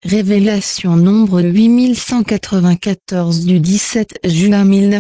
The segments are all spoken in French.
Révélation nombre 8194 du 17 juin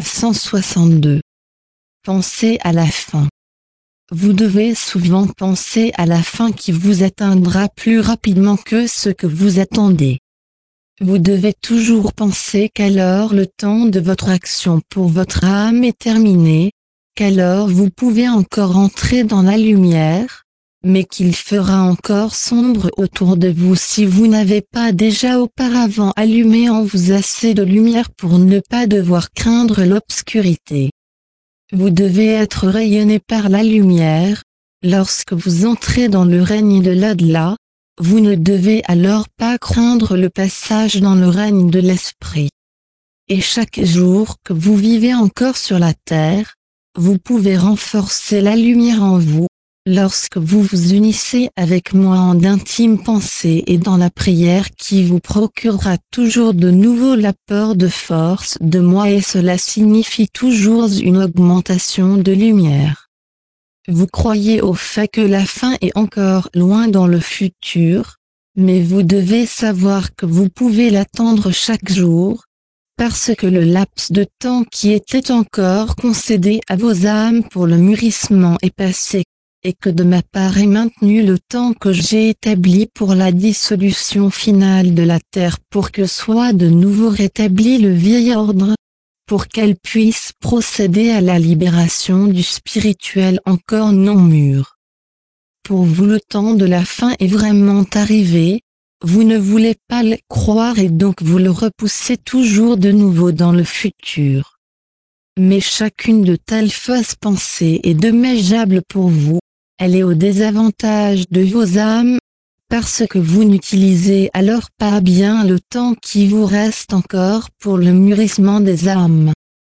1962. Pensez à la fin. Vous devez souvent penser à la fin qui vous atteindra plus rapidement que ce que vous attendez. Vous devez toujours penser qu'alors le temps de votre action pour votre âme est terminé, qu'alors vous pouvez encore entrer dans la lumière, mais qu'il fera encore sombre autour de vous si vous n'avez pas déjà auparavant allumé en vous assez de lumière pour ne pas devoir craindre l'obscurité. Vous devez être rayonné par la lumière. Lorsque vous entrez dans le règne de l'au-delà, vous ne devez alors pas craindre le passage dans le règne de l'esprit. Et chaque jour que vous vivez encore sur la terre, vous pouvez renforcer la lumière en vous, lorsque vous vous unissez avec moi en d'intimes pensées et dans la prière qui vous procurera toujours de nouveau l'apport de force de moi, et cela signifie toujours une augmentation de lumière. Vous croyez au fait que la fin est encore loin dans le futur, mais vous devez savoir que vous pouvez l'attendre chaque jour, parce que le laps de temps qui était encore concédé à vos âmes pour le mûrissement est passé, et que de ma part est maintenu le temps que j'ai établi pour la dissolution finale de la terre, pour que soit de nouveau rétabli le vieil ordre, pour qu'elle puisse procéder à la libération du spirituel encore non mûr. Pour vous le temps de la fin est vraiment arrivé, vous ne voulez pas le croire et donc vous le repoussez toujours de nouveau dans le futur. Mais chacune de telles fausses pensées est dommageable pour vous, elle est au désavantage de vos âmes, parce que vous n'utilisez alors pas bien le temps qui vous reste encore pour le mûrissement des âmes.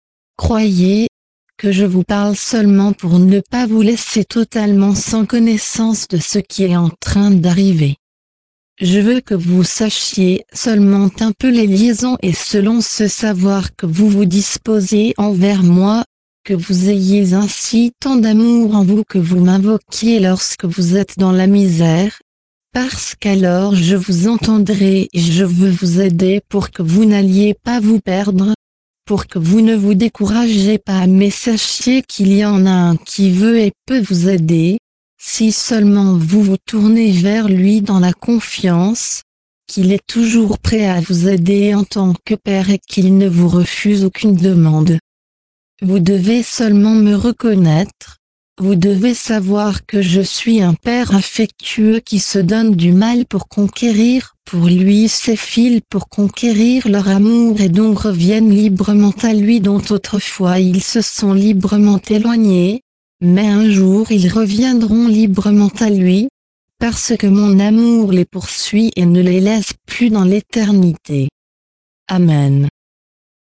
Croyez que je vous parle seulement pour ne pas vous laisser totalement sans connaissance de ce qui est en train d'arriver. Je veux que vous sachiez seulement un peu les liaisons et selon ce savoir que vous vous disposez envers moi, que vous ayez ainsi tant d'amour en vous que vous m'invoquiez lorsque vous êtes dans la misère, parce qu'alors je vous entendrai et je veux vous aider pour que vous n'alliez pas vous perdre, pour que vous ne vous découragez pas, mais sachiez qu'il y en a un qui veut et peut vous aider, si seulement vous vous tournez vers lui dans la confiance, qu'il est toujours prêt à vous aider en tant que Père et qu'il ne vous refuse aucune demande. Vous devez seulement me reconnaître, vous devez savoir que je suis un Père affectueux qui se donne du mal pour conquérir pour lui ses fils pour conquérir leur amour et donc reviennent librement à lui dont autrefois ils se sont librement éloignés, mais un jour ils reviendront librement à lui, parce que mon amour les poursuit et ne les laisse plus dans l'éternité. Amen.